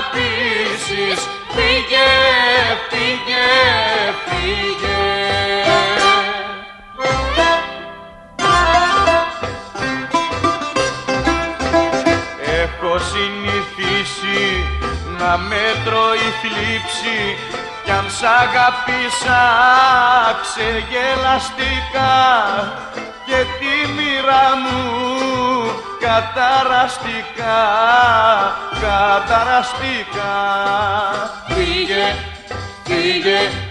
αγαπήσεις. Φύγε, φύγε, φύγε. Έχω συνηθίσει να μέτρω η θλίψη κι αν σ' αγάπησα ξεγελαστικά και τη μοίρα μου καταραστικά, καταραστικά. Φύγε, φύγε,